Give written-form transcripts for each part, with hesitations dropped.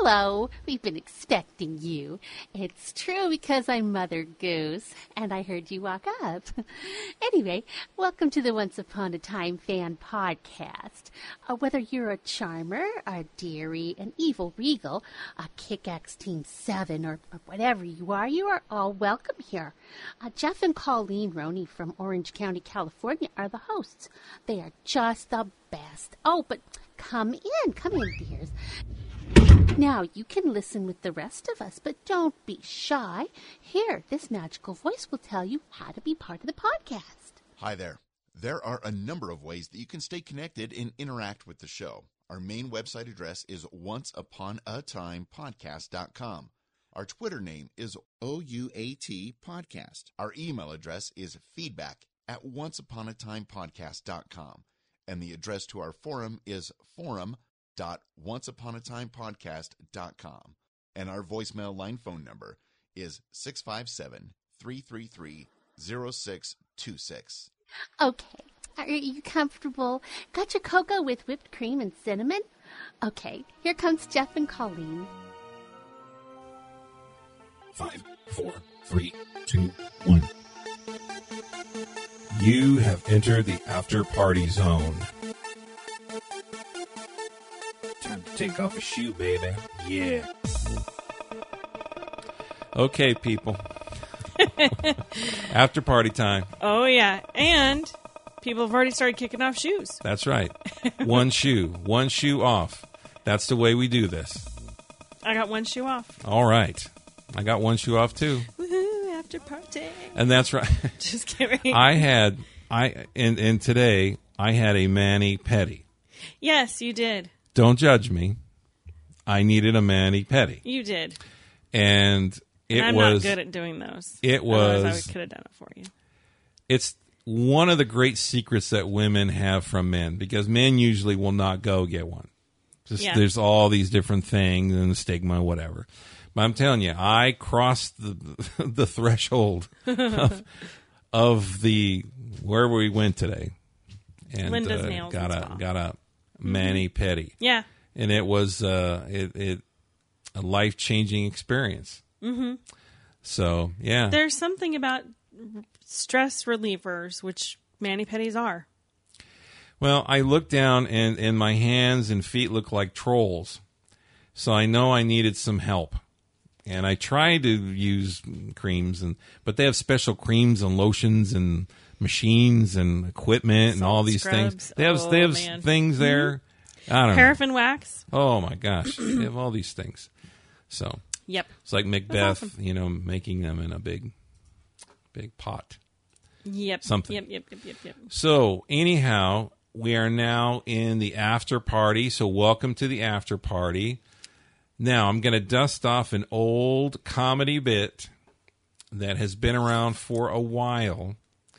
Hello, we've been expecting you. It's true because I'm Mother Goose, and I heard you walk up. Anyway, welcome to the Once Upon a Time fan podcast. Whether you're a charmer, a dearie, an evil regal, a kick-ass Team 7, or whatever you are all welcome here. Jeff and Colleen Roney from Orange County, California are the hosts. They are just the best. Oh, but come in, dears. Now, you can listen with the rest of us, but don't be shy. Here, this magical voice will tell you how to be part of the podcast. Hi there. There are a number of ways that you can stay connected and interact with the show. Our main website address is onceuponatimepodcast.com. Our Twitter name is OUAT Podcast. Our email address is feedback@onceuponatimepodcast.com. And the address to our forum is forum.onceuponatimepodcast.com. And our voicemail line phone number is 657-333-0626. Okay, are you comfortable? Got your cocoa with whipped cream and cinnamon? Okay, here comes Jeff and Colleen. 5, 4, 3, 2, 1. You have entered the after party zone. Time to take off a shoe, baby. Yeah. Okay, people. After party time. Oh, yeah. And people have already started kicking off shoes. That's right. One shoe off. That's the way we do this. I got one shoe off. All right. I got one shoe off, too. Woohoo, after party. And that's right. Just kidding. And today, I had a mani-pedi. Yes, you did. Don't judge me. I needed a mani-pedi. You did. And I'm not good at doing those. Otherwise, I could have done it for you. It's one of the great secrets that women have from men, because men usually will not go get one. There's all these different things and the stigma, whatever. But I'm telling you, I crossed the threshold of the where we went today, and Linda's nails got a mani-pedi. Yeah, and it was a life-changing experience. Mm-hmm. So yeah, there's something about stress relievers, which mani-pedis are. Well, I looked down, and my hands and feet look like trolls, so I know I needed some help. And I tried to use creams, but they have special creams and lotions and machines and equipment and all these scrubs. things. They have things there. I don't know. Paraffin wax. Oh my gosh, they have all these things. So yep, it's like Macbeth, awesome. making them in a big pot. Yep. Something. Yep. So anyhow, we are now in the after party. So welcome to the after party. Now, I'm going to dust off an old comedy bit that has been around for a while.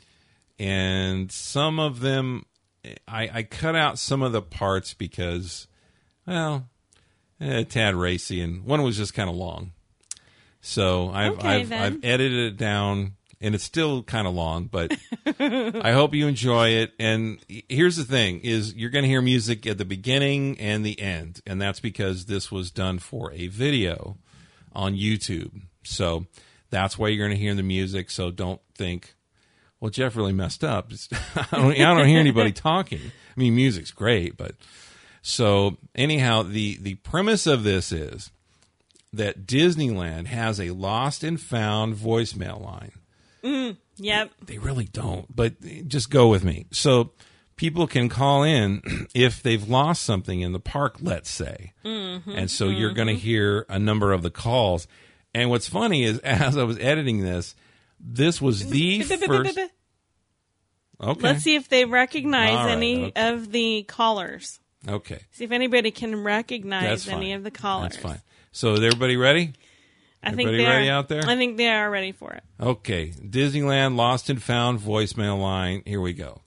And some of them, I cut out some of the parts because, well, tad racy, and one was just kind of long. So I've edited it down, and it's still kind of long, but I hope you enjoy it. And here's the thing, is you're going to hear music at the beginning and the end, and that's because this was done for a video on YouTube. So that's why you're going to hear the music, so don't think, well, Jeff really messed up. I don't hear anybody talking. I mean, music's great, but... So anyhow, the premise of this is that Disneyland has a lost and found voicemail line. Yep. They really don't, but just go with me. So people can call in if they've lost something in the park, let's say. Mm-hmm, and so you're going to hear a number of the calls. And what's funny is, as I was editing this was the first... Okay. Let's see if they recognize any of the callers. Okay. See if anybody can recognize any of the callers. That's fine. So is everybody ready? Everybody ready out there? I think they are ready for it. Okay. Disneyland Lost and Found voicemail line. Here we go.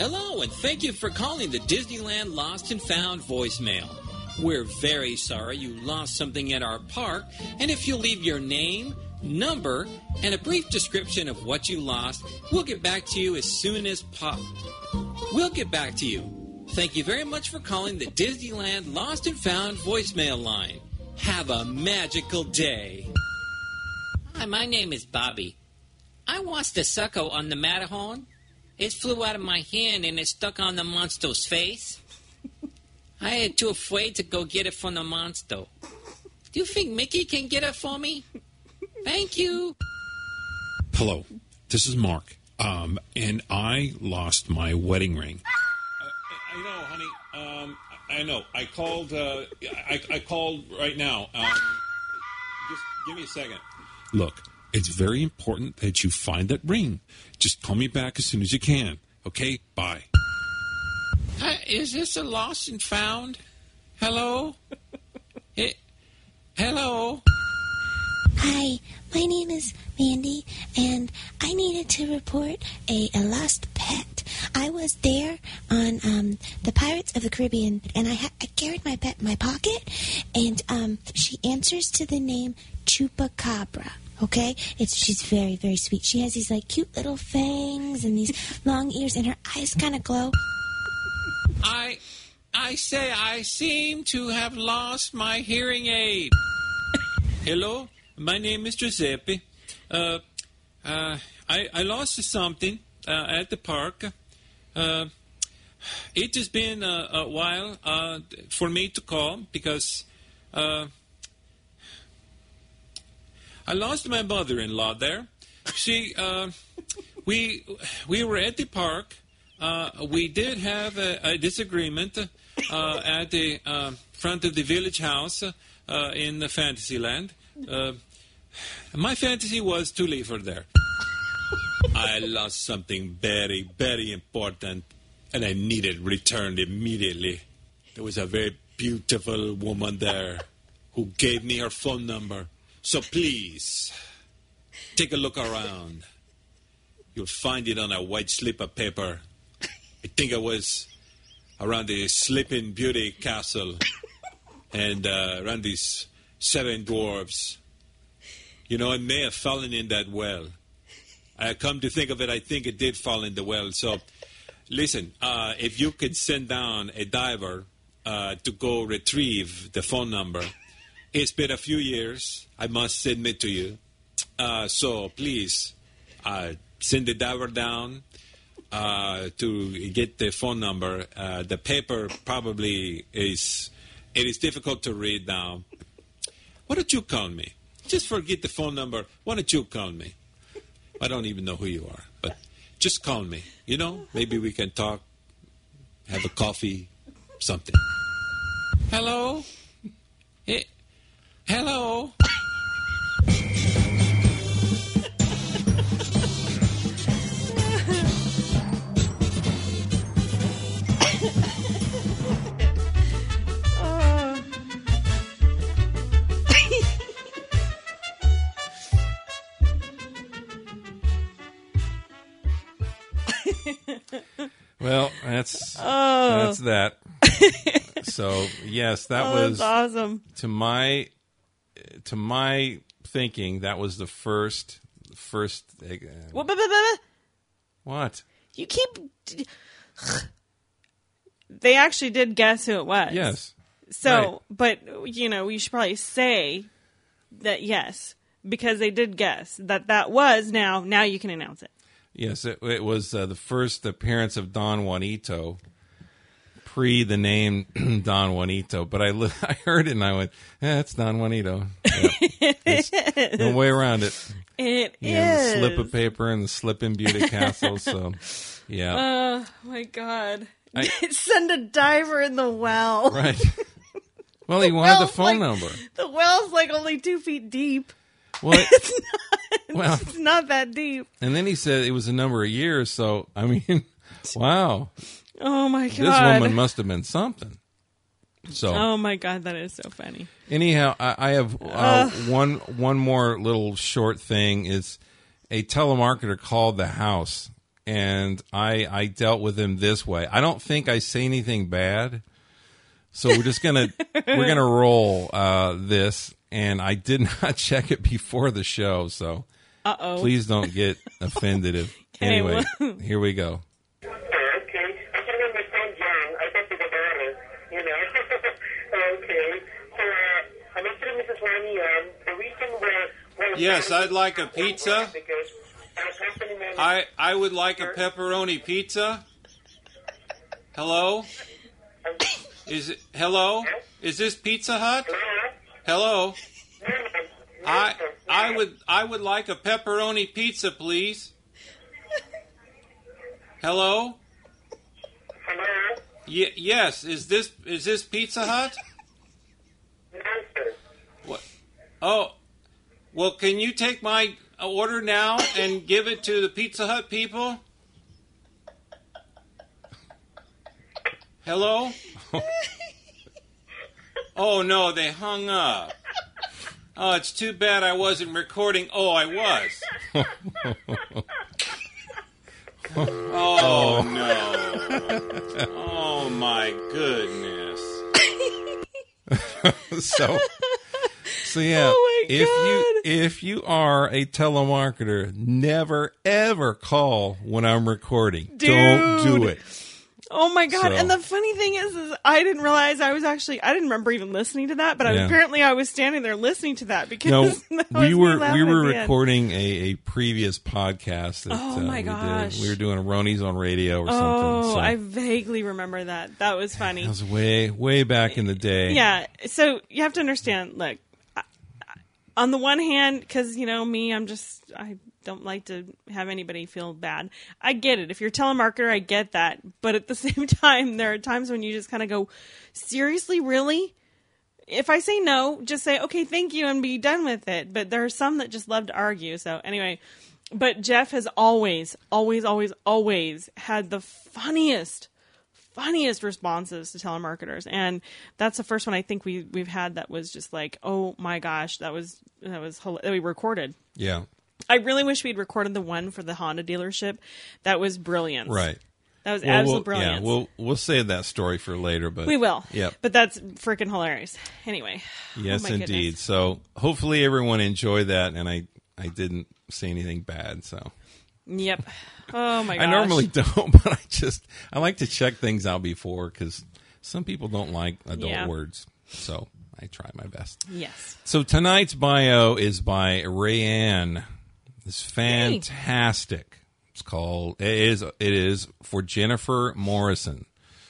Hello, and thank you for calling the Disneyland Lost and Found voicemail. We're very sorry you lost something at our park, and if you'll leave your name, number, and a brief description of what you lost, we'll get back to you as soon as We'll get back to you. Thank you very much for calling the Disneyland Lost and Found voicemail line. Have a magical day. Hi, my name is Bobby. I lost a sucker on the Matterhorn. It flew out of my hand and it stuck on the monster's face. I had too afraid to go get it from the monster. Do you think Mickey can get it for me? Thank you. Hello, this is Mark. And I lost my wedding ring. I know, honey. I know. I called. I called right now. Just give me a second. Look, it's very important that you find that ring. Just call me back as soon as you can. Okay? Bye. Is this a lost and found? Hello? Hello? Hi, my name is Mandy, and I needed to report a lost pet. I was there on the Pirates of the Caribbean, and I carried my pet in my pocket, and she answers to the name Chupacabra. Okay? She's very, very sweet. She has these, like, cute little fangs and these long ears, and her eyes kind of glow. I say I seem to have lost my hearing aid. Hello? My name is Giuseppe. I lost something at the park. It has been a while for me to call because I lost my mother-in-law there. We were at the park. We did have a disagreement at the front of the village house in the Fantasyland. My fantasy was to leave her there. I lost something very, very important, and I needed returned immediately. There was a very beautiful woman there who gave me her phone number. So please, take a look around. You'll find it on a white slip of paper. I think it was around the Sleeping Beauty Castle and around these 7 dwarves. You know, it may have fallen in that well. I come to think of it, I think it did fall in the well. So, listen, if you could send down a diver to go retrieve the phone number. It's been a few years, I must admit to you. So, please, send the diver down to get the phone number. The paper probably is difficult to read now. Why don't you call me? Just forget the phone number. Why don't you call me? I don't even know who you are, but just call me. You know, maybe we can talk, have a coffee, something. Hello? Hello? Well, that's that. So yes, that was awesome. To my thinking, that was the first. What? You keep. They actually did guess who it was. Yes. So, right. But you know, we should probably say that yes, because they did guess that was. Now you can announce it. Yes, it was the first appearance of Don Juanito, pre the name Don Juanito. But I heard it and I went, it's Don Juanito. Yeah. There's no way around it. It is. The slip of paper and the Sleeping Beauty Castle. So, yeah. Oh, my God. Send a diver in the well. Right. Well, he wanted the phone number. The well's like only 2 feet deep. Well, it's not that deep. And then he said it was a number of years. So, I mean, wow. Oh, my God. This woman must have been something. So, oh, my God. That is so funny. Anyhow, I have one more little short thing. Is a telemarketer called the house and I dealt with him this way. I don't think I say anything bad, so we're just gonna roll this. And I did not check it before the show, so please don't get offended. Anyway, here we go. Okay, I can understand John. I thought you were better, you know. Okay, so I'm actually Mrs. Rani. The reason where Yes, I'd like a pizza. I would like a pepperoni pizza. Hello? Hello? Is this Pizza Hut? Hello? I would like a pepperoni pizza, please. Hello? Hello? Yes, is this Pizza Hut? What? Oh, well, can you take my order now and give it to the Pizza Hut people? Hello? Oh, no, they hung up. Oh, it's too bad I wasn't recording. Oh, I was. Oh, no. Oh, my goodness. So yeah, if you are a telemarketer, never ever call when I'm recording. Dude. Don't do it. Oh my God. So- And the funny thing is I didn't realize I didn't remember even listening to that, but Yeah. apparently I was standing there listening to that because No, that was we me were laughing at the end. recording a previous podcast that Oh, my we gosh. did. We were doing a Ronies on radio or something. Oh, So I vaguely remember that. That was funny. that was way back in the day. Yeah. So you have to understand, look, on the one hand, because, you know, me, I don't like to have anybody feel bad. I get it. If you're a telemarketer, I get that. But at the same time, there are times when you just kind of go, seriously, really? If I say no, just say, okay, thank you, and be done with it. But there are some that just love to argue. So anyway, but Jeff has always had the funniest responses to telemarketers, and that's the first one I think we've had that was just like, oh my gosh, that we recorded. Yeah. I really wish we'd recorded the one for the Honda dealership. That was brilliant. Right. That was absolute brilliant. Yeah, we'll save that story for later, but we will. Yep. But that's freaking hilarious. Anyway. Yes, Oh my indeed. goodness. So hopefully everyone enjoyed that, and I didn't say anything bad. So Yep. Oh my gosh. I normally don't, but I like to check things out before because some people don't like adult words. So I try my best. Yes. So tonight's bio is by Rayanne. It's fantastic. It's called. It is for Jennifer Morrison.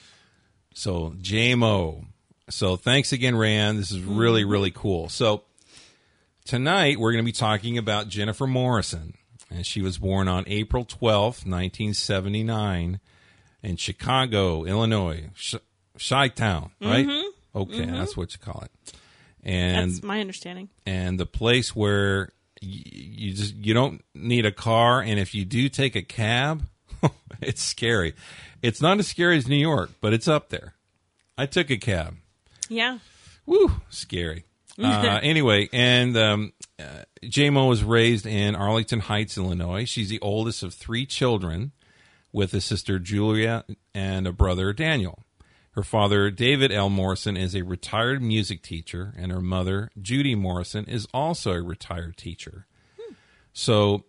So JMO. So thanks again, Rayanne. This is really, really cool. So tonight we're going to be talking about Jennifer Morrison. And she was born on April 12th, 1979 in Chicago, Illinois. Chi-Town, right? Okay, that's what you call it. And That's my understanding. and the place where you don't need a car, and if you do take a cab, it's scary. It's not as scary as New York, but it's up there. I took a cab. Yeah. Woo, scary. Anyway, and JMO was raised in Arlington Heights, Illinois. She's the oldest of 3 children with a sister, Julia, and a brother, Daniel. Her father, David L. Morrison, is a retired music teacher, and her mother, Judy Morrison, is also a retired teacher. So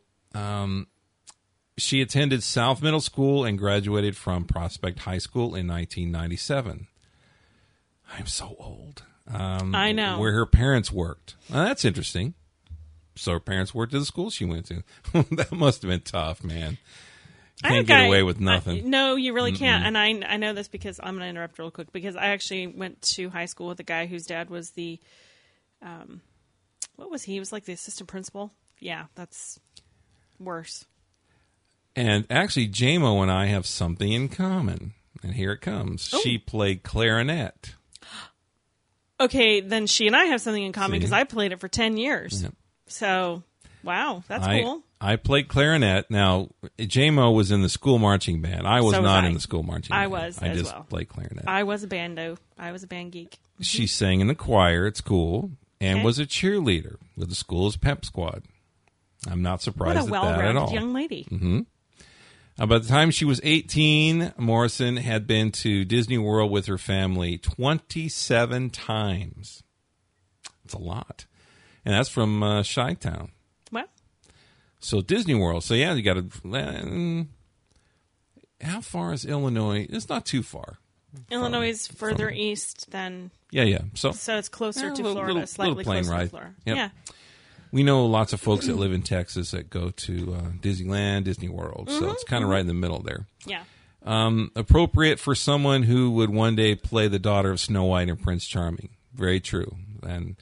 she attended South Middle School and graduated from Prospect High School in 1997. I'm so old. I know. Where her parents worked. Now, that's interesting. So her parents worked at the school she went to. That must have been tough, man. Can't get away with nothing. No, you really can't. And I know this because I'm going to interrupt real quick because I actually went to high school with a guy whose dad was the, what was he? He was like the assistant principal. Yeah, that's worse. And actually, JMO and I have something in common. And here it comes. Oh. She played clarinet. Okay, then she and I have something in common See? because I played it for 10 years. Yep. So, wow, that's cool. I played clarinet. Now, JMO was in the school marching band. I was So was not I. in the school marching band. I was I as just well. played clarinet. I was a bando. I was a band geek. She sang in the choir at school and Okay. was a cheerleader with the school's pep squad. I'm not What surprised a at that at well-rounded all. young lady. By the time she was 18, Morrison had been to Disney World with her family 27 times. That's a lot. And that's from Chi-Town. Well, So Disney World. So, yeah, you got to... how far is Illinois? It's not too far. Illinois is further east than... Yeah. So it's closer to little- Florida, little slightly plane closer ride. to Florida. Yep. Yeah. we know lots of folks that live in Texas that go to Disneyland, Disney World. So it's kind of right in the middle there. Yeah. Appropriate for someone who would one day play the daughter of Snow White and Prince Charming. Very true. And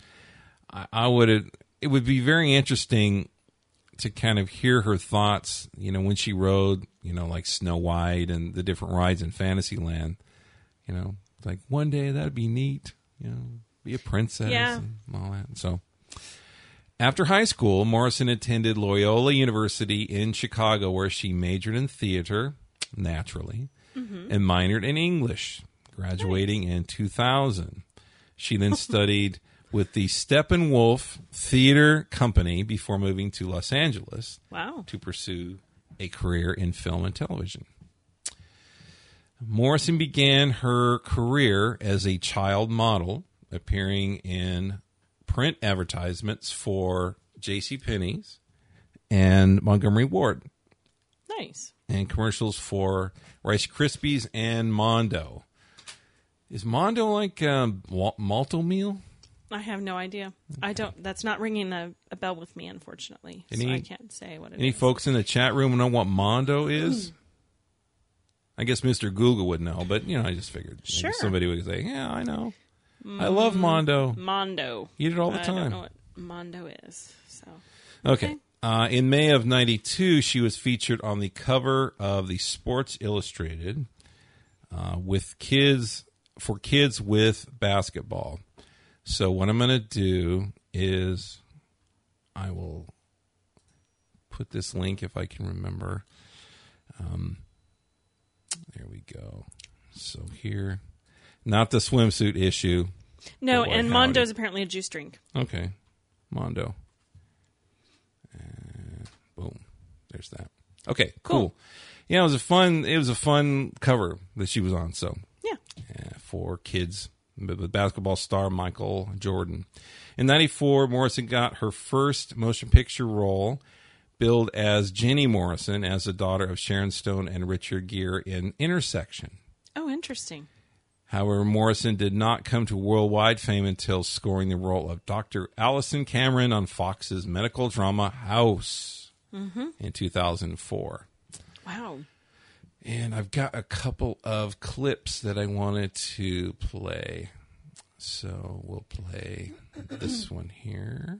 it would be very interesting to kind of hear her thoughts, when she rode, like Snow White and the different rides in Fantasyland. Like one day that'd be neat, be a princess and all that. So after high school, Morrison attended Loyola University in Chicago, where she majored in theater, naturally, and minored in English, graduating in 2000. She then studied with the Steppenwolf Theater Company before moving to Los Angeles to pursue a career in film and television. Morrison began her career as a child model, appearing in print advertisements for JCPenney's and Montgomery Ward. Nice. And commercials for Rice Krispies and Mondo. Is Mondo like malto meal? I have no idea. I don't. That's not ringing a bell with me, unfortunately. So I can't say what it is. Any folks in the chat room know what Mondo is? I guess Mr. Google would know, but I just figured maybe somebody would say, "Yeah, I know. I love Mondo. Mondo. Eat it all the time." I don't know what Mondo is. So okay. In May of '92, she was featured on the cover of the Sports Illustrated with kids with basketball. So what I'm going to do is I will put this link if I can remember. There we go. So here, not the swimsuit issue. No, and Mondo is apparently a juice drink. Okay, Mondo. Boom. There's that. Okay, cool. Yeah, it was a fun cover that she was on. So yeah, for kids with basketball star Michael Jordan. In '94, Morrison got her first motion picture role, billed as Jenny Morrison, as the daughter of Sharon Stone and Richard Gere in Intersection. Oh, interesting. However, Morrison did not come to worldwide fame until scoring the role of Dr. Allison Cameron on Fox's medical drama House in 2004. Wow. And I've got a couple of clips that I wanted to play. So we'll play this one here.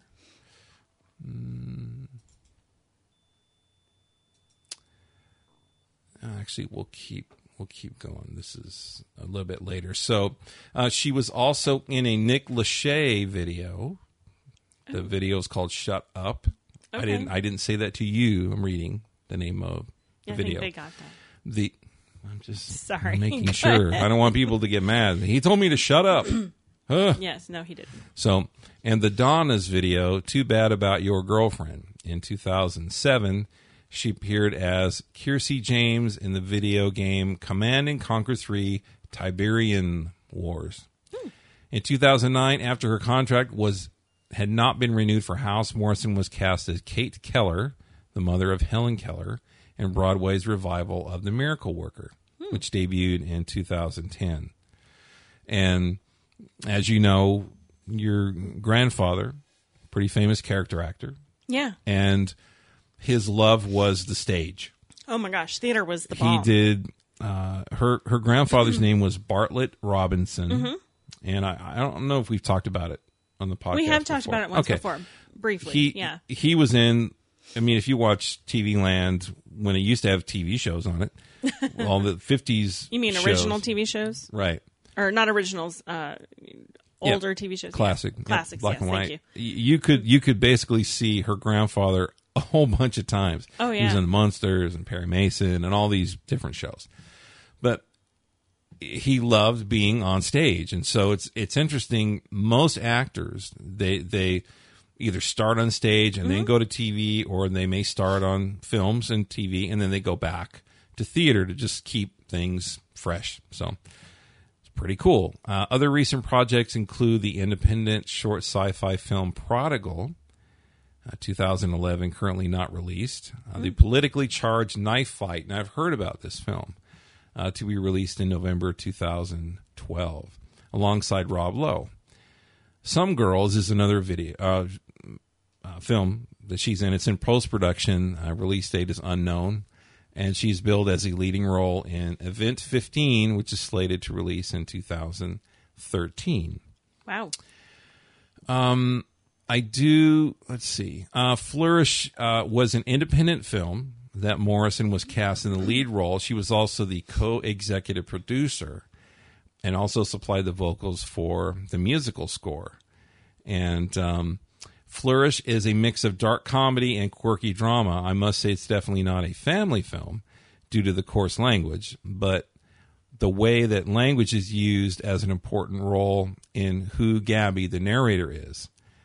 Actually, we'll keep going. This is a little bit later. So she was also in a Nick Lachey video. The video is called "Shut Up." Okay. I didn't say that to you. I'm reading the name of the video. I think they got that. I'm just Sorry. making sure. I don't want people to get mad. He told me to shut up. Yes, no, he didn't. So, and the Donna's video, "Too Bad About Your Girlfriend." In 2007, she appeared as Kiersey James in the video game Command & Conquer 3 Tiberian Wars. In 2009, after her contract had not been renewed for House, Morrison was cast as Kate Keller, the mother of Helen Keller, in Broadway's revival of The Miracle Worker, which debuted in 2010. And as you know, your grandfather, pretty famous character actor. Yeah. And his love was the stage. Oh my gosh, theater was the bomb. He did. Her grandfather's name was Bartlett Robinson, and I don't know if we've talked about it on the podcast. We have talked before. about it once before, briefly. He was in. I mean, if you watch TV Land when it used to have TV shows on it, all the 50s. You mean shows, original TV shows, right? Or not originals? Older TV shows, classic, classics, black and white. Thank you could basically see her grandfather a whole bunch of times. Oh yeah, he was in the Munsters and Perry Mason and all these different shows, but he loved being on stage, and so it's interesting. Most actors they either start on stage and then go to TV, or they may start on films and TV and then they go back to theater to just keep things fresh. So it's pretty cool. Other recent projects include the independent short sci-fi film Prodigal, 2011, currently not released. The politically charged Knife Fight, and I've heard about this film, to be released in November 2012, alongside Rob Lowe. Some Girls is another video film that she's in. It's in post-production. Release date is unknown. And she's billed as a leading role in Event 15, which is slated to release in 2013. Wow. Let's see. Flourish was an independent film that Morrison was cast in the lead role. She was also the co-executive producer and also supplied the vocals for the musical score. And Flourish is a mix of dark comedy and quirky drama. I must say it's definitely not a family film due to the coarse language, but the way that language is used as an important role in who Gabby, the narrator, is.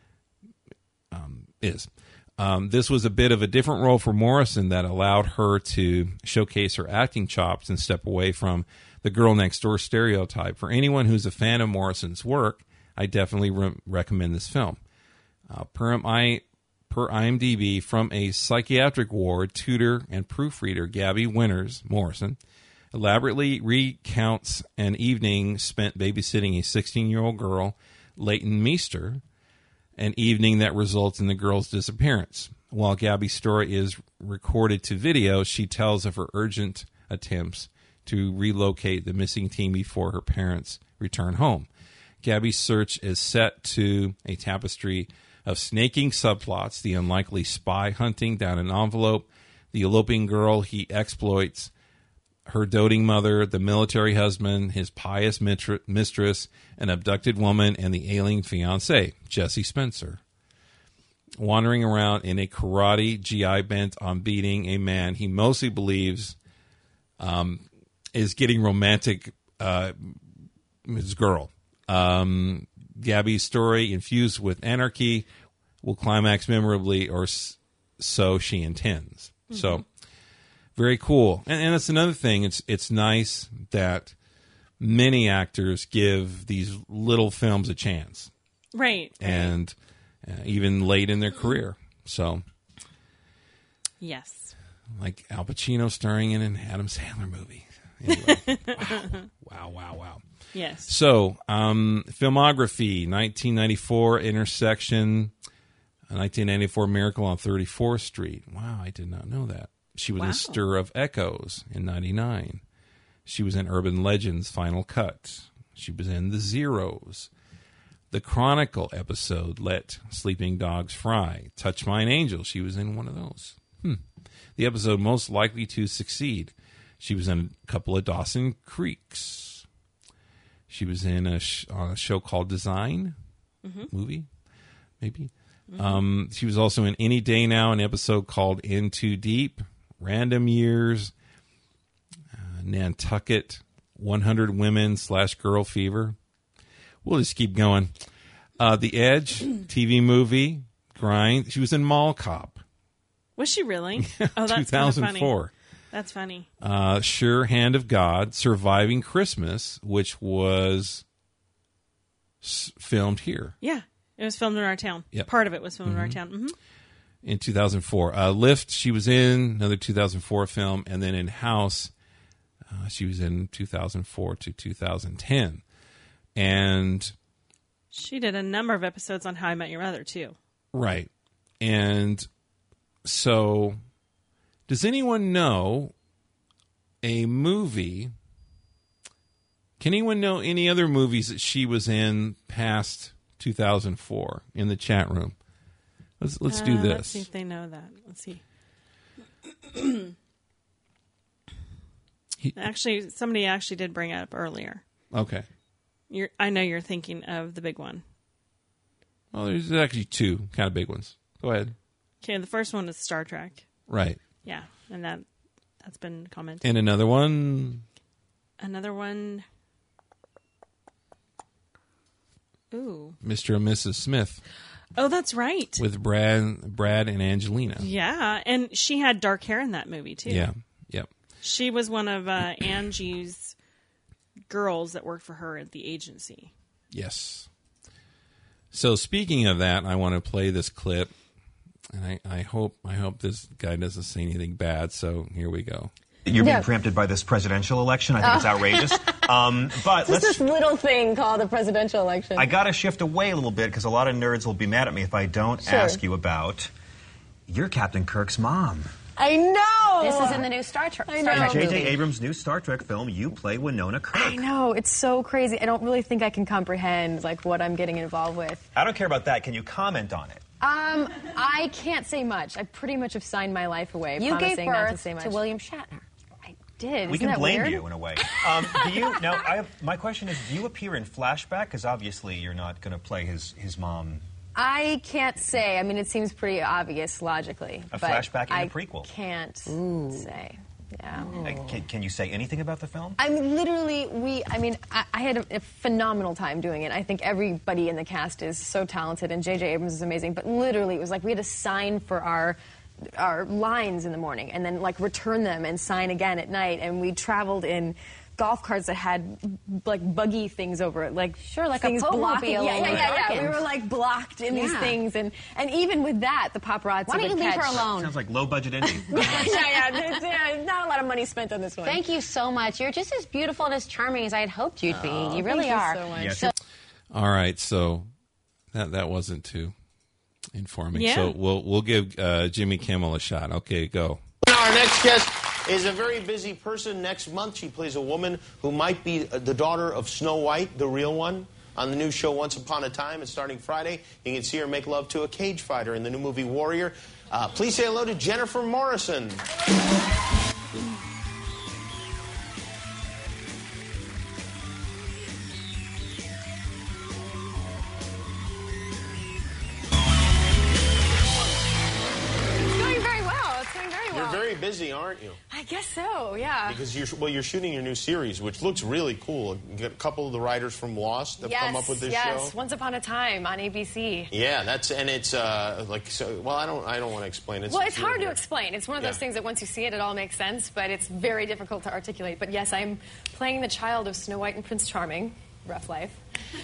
This was a bit of a different role for Morrison that allowed her to showcase her acting chops and step away from the girl next door stereotype. For anyone who's a fan of Morrison's work, I definitely recommend this film. Per IMDb, from a psychiatric ward, tutor and proofreader Gabby Winters Morrison elaborately recounts an evening spent babysitting a 16-year-old girl, Leighton Meester, an evening that results in the girl's disappearance. While Gabby's story is recorded to video, she tells of her urgent attempts to relocate the missing teen before her parents return home. Gabby's search is set to a tapestry of snaking subplots, the unlikely spy hunting down an envelope, the eloping girl he exploits, her doting mother, the military husband, his pious mistress, an abducted woman, and the ailing fiancé, Jesse Spencer. Wandering around in a karate GI bent on beating a man he mostly believes is getting romantic his girl. Gabby's story, infused with anarchy, will climax memorably, or so she intends. Mm-hmm. So, very cool. And that's another thing. It's nice that many actors give these little films a chance. Right. And even late in their career. So, yes. Like Al Pacino starring in an Adam Sandler movie. Anyway. Wow. Yes. So, filmography, 1994 Intersection, 1994 Miracle on 34th Street. Wow, I did not know that. She was in Stir of Echoes in 99. She was in Urban Legends Final Cut. She was in The Zeros. The Chronicle episode, Let Sleeping Dogs Fry. Touch Mine Angel. She was in one of those. The episode Most Likely to Succeed. She was in a couple of Dawson Creeks. She was in a show called Design. Movie, maybe. She was also in Any Day Now, an episode called In Too Deep. Random Years, Nantucket, 100 Women / Girl Fever. We'll just keep going. The Edge, TV movie, Grind. She was in Mall Cop. Was she really? Oh, that's 2004. That's funny. Sure Hand of God, Surviving Christmas, which was filmed here. Yeah, it was filmed in our town. Yep. Part of it was filmed in our town. Mm-hmm. In 2004. Lift, she was in, another 2004 film, and then in House, she was in 2004 to 2010. And she did a number of episodes on How I Met Your Mother, too. Right. And so, does anyone know a movie? Can anyone know any other movies that she was in past 2004 in the chat room? Let's do this. Let's see if they know that. Let's see. Actually, somebody actually did bring it up earlier. Okay. I know you're thinking of the big one. Well, there's actually two kind of big ones. Go ahead. Okay, the first one is Star Trek. Right. Yeah, and that's been commented. And another one. Another one. Ooh. Mr. and Mrs. Smith. Oh, that's right. With Brad and Angelina. Yeah, and she had dark hair in that movie, too. Yeah, yep. She was one of Angie's girls that worked for her at the agency. Yes. So speaking of that, I want to play this clip, and I hope this guy doesn't say anything bad. So here we go. You're being preempted by this presidential election. I think it's outrageous. But Just this little thing called the presidential election. I got to shift away a little bit because a lot of nerds will be mad at me if I don't ask you about your Captain Kirk's mom. I know! This is in the new Star Trek. I know. In J.J. Abrams' new Star Trek film, you play Winona Kirk. I know. It's so crazy. I don't really think I can comprehend what I'm getting involved with. I don't care about that. Can you comment on it? I can't say much. I pretty much have signed my life away, You gave promising not to birth say much. to William Shatner. Did. We Isn't can that blame weird? you in a way. My question is, do you appear in flashback? Because obviously you're not going to play his mom. I can't say. I mean, it seems pretty obvious logically. A but flashback and a I prequel. Can't say. Yeah. Can you say anything about the film? I mean, literally, I had a phenomenal time doing it. I think everybody in the cast is so talented, and J.J. Abrams is amazing. But literally, it was like we had to sign for our lines in the morning and then return them and sign again at night, and we traveled in golf carts that had buggy things over it, things a blocking. Pope-mobile. We were blocked in these things, and even with that, the paparazzi. Why don't you leave her alone? Sounds like low budget indie. There's not a lot of money spent on this one. Thank you so much. You're just as beautiful and as charming as I had hoped you'd be. You really thank you are. so much. Yes. All right, so that wasn't too informing. Yeah. So we'll give Jimmy Kimmel a shot. Okay, go. Our next guest is a very busy person. Next month, she plays a woman who might be the daughter of Snow White, the real one, on the new show Once Upon a Time. It's starting Friday. You can see her make love to a cage fighter in the new movie Warrior. Please say hello to Jennifer Morrison. You're very busy, aren't you? I guess so, yeah. Because you're shooting your new series, which looks really cool. You got a couple of the writers from Lost have come up with this show. Yes, Once Upon a Time on ABC. Yeah, it's Well, I don't want to explain it. Well, it's hard to explain. It's one of those things that once you see it, it all makes sense, but it's very difficult to articulate. But yes, I'm playing the child of Snow White and Prince Charming. Rough life.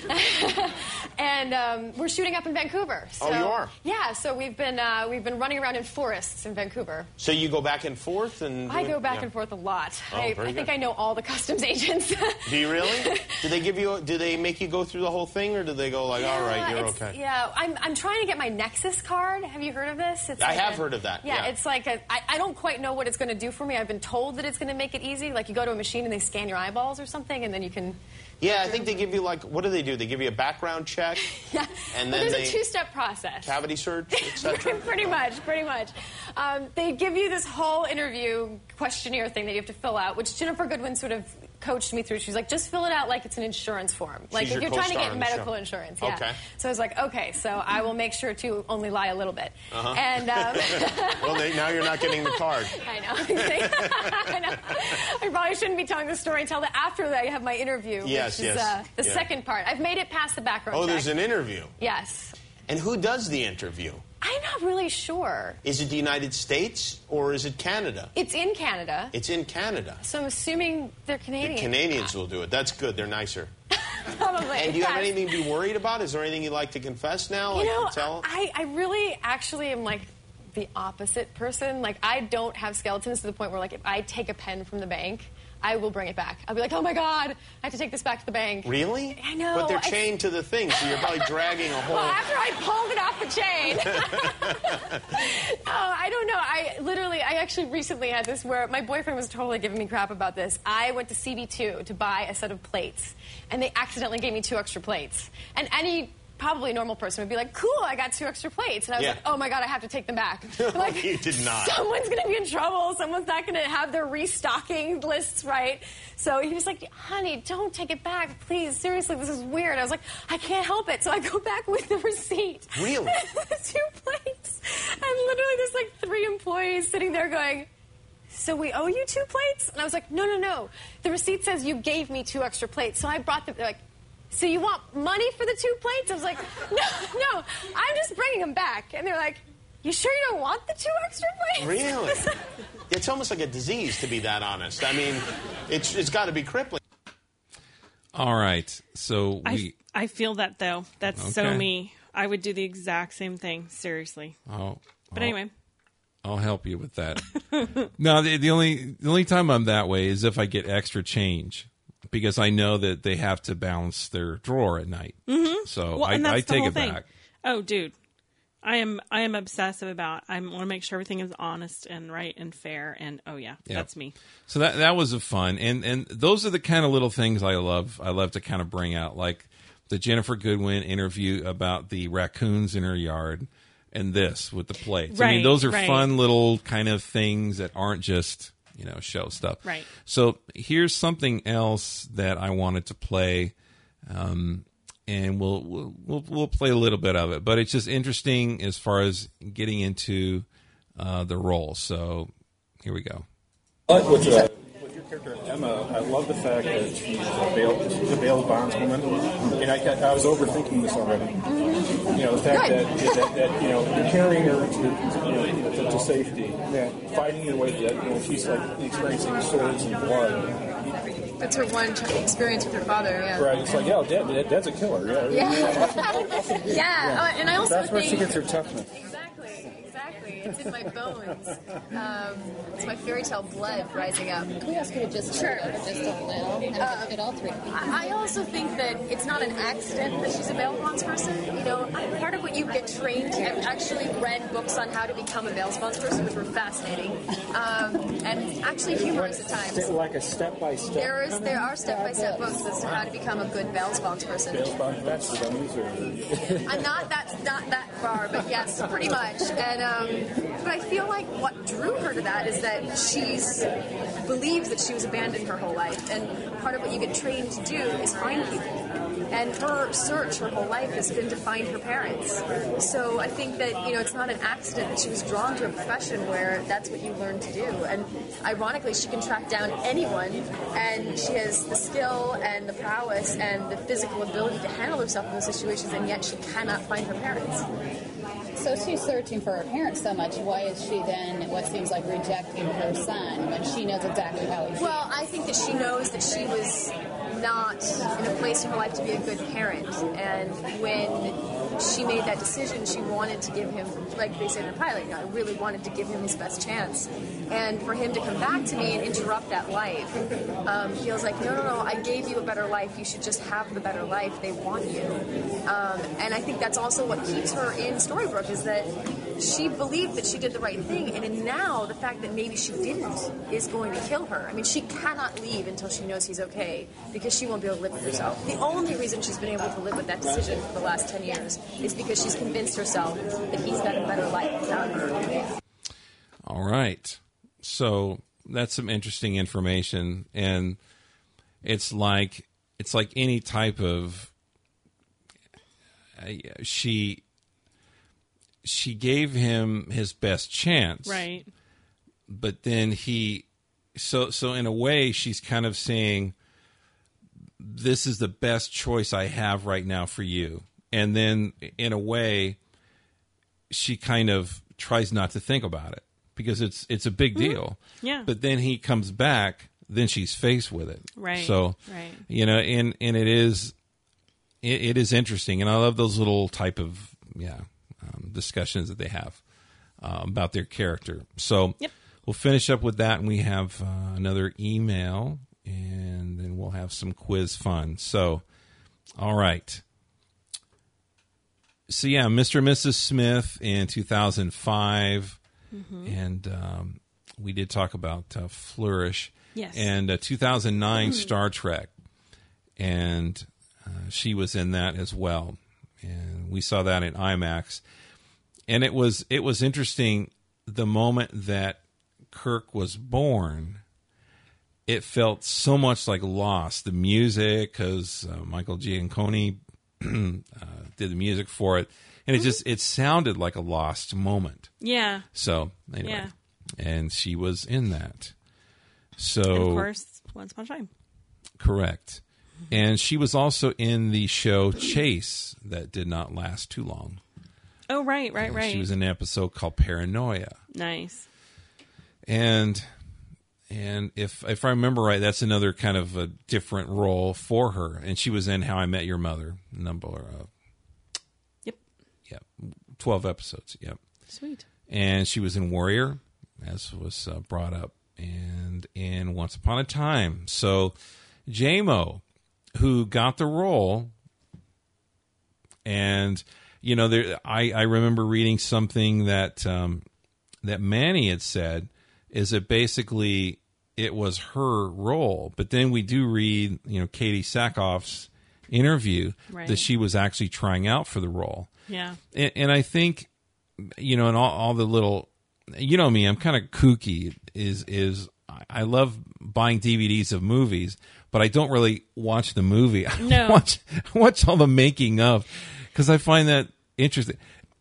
And we're shooting up in Vancouver. So, you are? Yeah, so we've been running around in forests in Vancouver. So you go back and forth? I go back and forth a lot. I think I know all the customs agents. Do you really? Do they make you go through the whole thing, or do they go all right, you're okay? Yeah, I'm trying to get my Nexus card. Have you heard of this? I have heard of that. Yeah, it's I don't quite know what it's going to do for me. I've been told that it's going to make it easy. You go to a machine and they scan your eyeballs or something, and then you can... Yeah, I think they give you what do they do? They give you a background check, yeah, and then there's a two-step process. Cavity search, etc. Pretty much. They give you this whole interview questionnaire thing that you have to fill out, which Ginnifer Goodwin sort of coached me through. She's like, just fill it out like it's an insurance form, if you're trying to get medical insurance. Yeah. Okay. So I was like, okay, so I will make sure to only lie a little bit. Uh-huh. And well, now you're not getting the card. I know. I know. I probably shouldn't be telling the story until after I have my interview. Yes. Which is the second part. I've made it past the background check. There's an interview. Yes. And who does the interview? I'm not really sure. Is it the United States or is it Canada? It's in Canada. It's in Canada. So I'm assuming they're Canadian. The Canadians will do it. That's good. They're nicer. Probably. And do you have anything to be worried about? Is there anything you'd like to confess now? I really actually am the opposite person. I don't have skeletons to the point where if I take a pen from the bank, I will bring it back. I'll be like, oh my God, I have to take this back to the bank. Really? I know. But they're chained to the thing, so you're probably dragging a whole... Well, after I pulled it off the chain. I don't know. I actually recently had this where my boyfriend was totally giving me crap about this. I went to CB2 to buy a set of plates, and they accidentally gave me 2 extra plates. And probably a normal person would be like, cool, I got 2 extra plates. And I was like, oh my God, I have to take them back. You did not. Someone's going to be in trouble. Someone's not going to have their restocking lists right. So he was like, honey, don't take it back. Please, seriously, this is weird. I was like, I can't help it. So I go back with the receipt. Really? The 2 plates. And literally there's 3 employees sitting there going, so we owe you 2 plates? And I was like, no. The receipt says you gave me 2 extra plates. So I brought them. They're like, so you want money for the 2 plates? I was like, no, I'm just bringing them back. And they're like, you sure you don't want the 2 extra plates? Really? It's almost like a disease, to be that honest. I mean, it's got to be crippling. All right. So I feel that, though. That's so Okay. me. I would do the exact same thing. Seriously. But anyway. I'll help you with that. No, the only time I'm that way is if I get extra change, because I know that they have to balance their drawer at night. Mm-hmm. So well, and that's I the take whole it thing. back. Oh, dude. I am obsessive about. I want to make sure everything is honest and right and fair. And that's me. So that was a fun, and those are the kind of little things I love. I love to kind of bring out, like the Jennifer Goodwin interview about the raccoons in her yard, and this with the plates. I mean, those are fun little kind of things that aren't just show stuff. Right. So here's something else that I wanted to play. And we'll play a little bit of it, but it's just interesting as far as getting into the role. So here we go. With your character Emma, I love the fact that she's a bail bondswoman, and I was overthinking this already. The fact that you're carrying her to safety, fighting in a way that she's like experiencing swords and blood. That's her one experience with her father, yeah. Right, it's like, Dad's a killer, Yeah. And I also that's where think... she gets her toughness. Exactly. It's in my bones. It's my fairy tale blood rising up. Can we ask you to just Sure. just a little and get all three? I also think that it's not an accident that she's a bail bonds person. Part of what you get trained to. I've actually read books on how to become a bail bonds person, which were fascinating, and actually humorous at times. Like a step-by-step. There are step-by-step books as to how to become a good bail bonds person. Bail bonds, that's the dummies, I'm not that far, but yes, pretty much. And but I feel like what drew her to that is that she's believes that she was abandoned her whole life, and part of what you get trained to do is find people. And her search her whole life has been to find her parents. So I think that it's not an accident that she was drawn to a profession where that's what you learn to do. And ironically, she can track down anyone, and she has the skill and the prowess and the physical ability to handle herself in those situations, and yet she cannot find her parents. So she's searching for her parents so much. Why is she then what seems like rejecting her son when she knows exactly how he feels? Well, I think that she knows that she was not in a place in her life to be a good parent. And when she made that decision, she wanted to give him, like they said in the pilot, I really wanted to give him his best chance. And for him to come back to me and interrupt that life feels like, no, I gave you a better life. You should just have the better life. They want you. And I think that's also what keeps her in Storybrooke, is that she believed that she did the right thing, and now the fact that maybe she didn't is going to kill her. I mean, she cannot leave until she knows he's okay, because she won't be able to live with herself. The only reason she's been able to live with that decision for the last 10 years is because she's convinced herself that he's got a better life without her. All right. So that's some interesting information, and it's like any type of she gave him his best chance, right? But then so in a way, she's kind of saying, this is the best choice I have right now for you. And then in a way, she kind of tries not to think about it because it's a big deal. Yeah. But then he comes back, then she's faced with it. Right. So, right. And it is interesting. And I love those little type of, discussions that they have about their character. So we'll finish up with that, and we have another email, and then we'll have some quiz fun. So, all right. So, Mr. and Mrs. Smith in 2005, and we did talk about Flourish. Yes. And 2009 Star Trek, and she was in that as well. And we saw that in IMAX. And it was interesting, the moment that Kirk was born, it felt so much like Lost. The music, because Michael Giacchino did the music for it, and it sounded like a Lost moment. Yeah. So anyway, and she was in that. So and of course, Once Upon a Time. Correct. And she was also in the show Chase that did not last too long. Oh, right. She was in an episode called Paranoia. Nice. And if I remember right, that's another kind of a different role for her. And she was in How I Met Your Mother, 12 episodes. Yep. Sweet. And she was in Warrior, as was brought up, and in Once Upon a Time. So J-Mo, who got the role, and I remember reading something that that Manny had said, is that basically it was her role. But then we do read, Katie Sackhoff's interview that she was actually trying out for the role. Yeah. And I think, and all the little, me, I'm kind of kooky, is I love buying DVDs of movies, but I don't really watch the movie. No. I watch all the making of, because I find that interesting.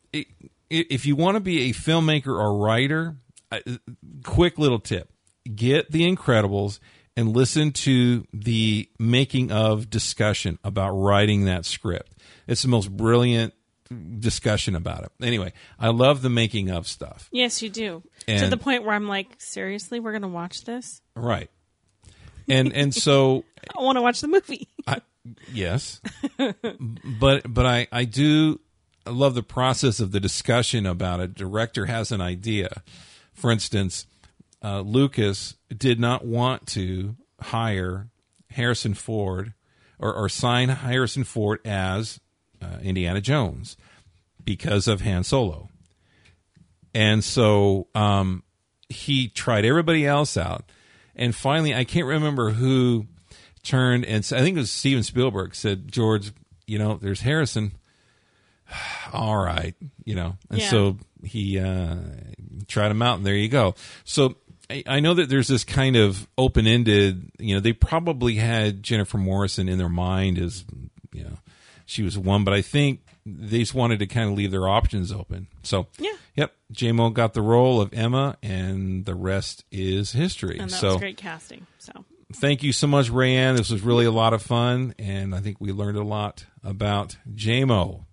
If you want to be a filmmaker or writer, quick little tip: get The Incredibles and listen to the making of discussion about writing that script. It's the most brilliant discussion about it. Anyway, I love the making of stuff. Yes, you do. And to the point where I'm like, seriously, we're going to watch this? Right. And so I want to watch the movie. Yes. But I do love the process of the discussion about it. Director has an idea. For instance, Lucas did not want to hire Harrison Ford or sign Harrison Ford as Indiana Jones because of Han Solo. And so he tried everybody else out. And finally, I can't remember who turned and said, I think it was Steven Spielberg, said, George, there's Harrison. All right, And so he tried him out, and there you go. So I know that there's this kind of open-ended, they probably had Jennifer Morrison in their mind as, she was one, but I think they just wanted to kind of leave their options open. So, yep, J-Mo got the role of Emma, and the rest is history. And that was great casting. So, thank you so much, Rayanne. This was really a lot of fun, and I think we learned a lot about J-Mo.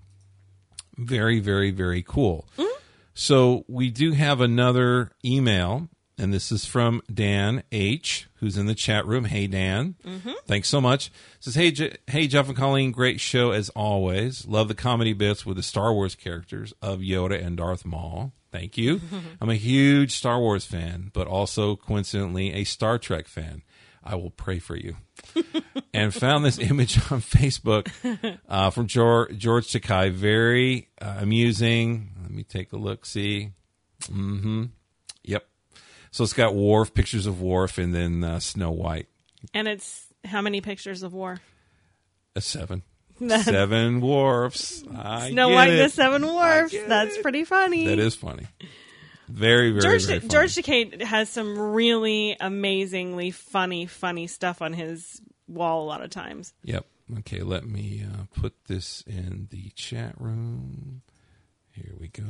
Very, very, very cool. Mm-hmm. So we do have another email, and this is from Dan H., who's in the chat room. Hey, Dan. Mm-hmm. Thanks so much. It says, hey, Jeff and Colleen, great show as always. Love the comedy bits with the Star Wars characters of Yoda and Darth Maul. Thank you. I'm a huge Star Wars fan, but also, coincidentally, a Star Trek fan. I will pray for you. And found this image on Facebook from George Takei. Very amusing. Let me take a look. See? Mm-hmm. Yep. So it's got Worf, pictures of Worf, and then Snow White. And it's how many pictures of Worf? 7. 7 Worfs. Snow White and the 7 Worfs. That's pretty funny. That is funny. Very, very, very funny. George Takei has some really amazingly funny stuff on his wall a lot of times. Yep. Okay, let me put this in the chat room. Here we go.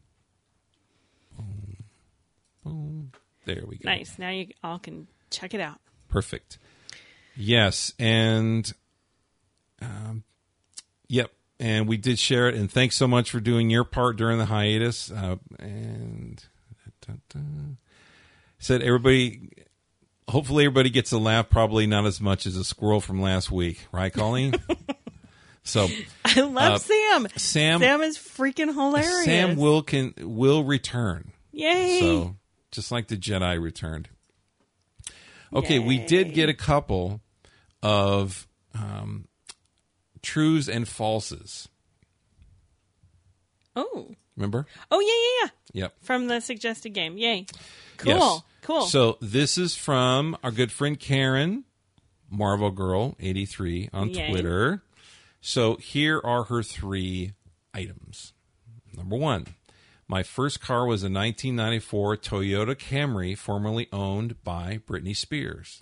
Boom. Boom. There we go. Nice. Now you all can check it out. Perfect. Yes, and yep. And we did share it, and thanks so much for doing your part during the hiatus. Said hopefully everybody gets a laugh, probably not as much as a squirrel from last week. Right, Colleen? So I love Sam. Sam is freaking hilarious. Sam will return. Yay. So just like the Jedi returned. Okay, Yay. We did get a couple of trues and falses. Oh. Remember? Oh, yeah. Yep. From the suggested game. Yay. Cool. Yes. Cool. So this is from our good friend Karen, Marvel Girl 83 on Yay. Twitter. So here are her 3 items. Number 1, my first car was a 1994 Toyota Camry, formerly owned by Britney Spears.